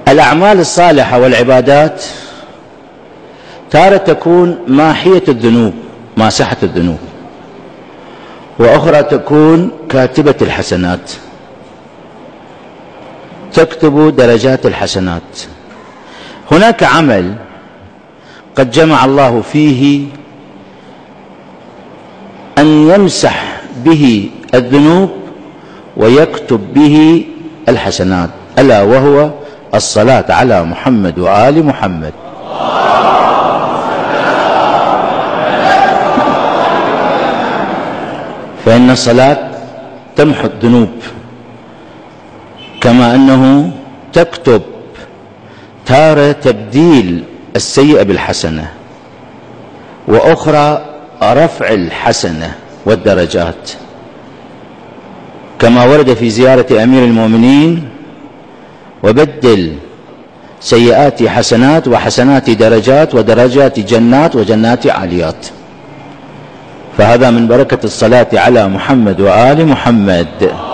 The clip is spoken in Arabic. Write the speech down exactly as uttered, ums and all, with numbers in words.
الأعمال الصالحة والعبادات تارة تكون ماحية الذنوب، ماسحة الذنوب، وأخرى تكون كاتبة الحسنات، تكتب درجات الحسنات. هناك عمل قد جمع الله فيه أن يمسح به الذنوب ويكتب به الحسنات، ألا وهو الصلاة على محمد وآل محمد. فإن الصلاة تمحو الذنوب، كما أنه تكتب تارة تبديل السيئة بالحسنة، وأخرى رفع الحسنة والدرجات، كما ورد في زيارة أمير المؤمنين: وبدل سيئات حسنات، وحسنات درجات، ودرجات جنات، وجنات عاليات. فهذا من بركة الصلاة على محمد وآل محمد.